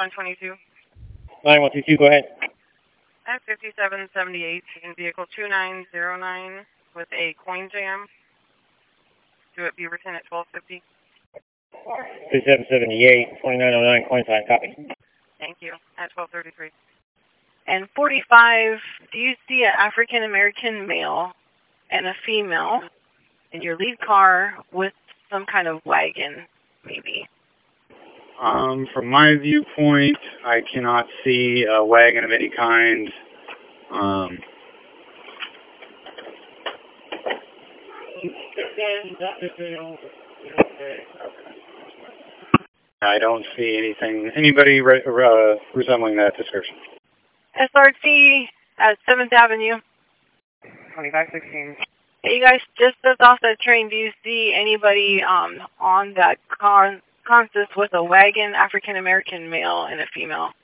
122. 9122, go ahead. At 5778 in vehicle 2909 with a coin jam. Do it Beaverton at 1250. 5778, 2909, coin sign, copy. Thank you. At 1233. And 45, do you see an African American male and a female in your lead car with some kind of wagon, maybe? From my viewpoint, I cannot see a wagon of any kind. I don't see anybody resembling that description. SRT at 7th Avenue. 2516. Hey, you guys, just as off the train, do you see anybody on that consist with a wagon, African American male and a female?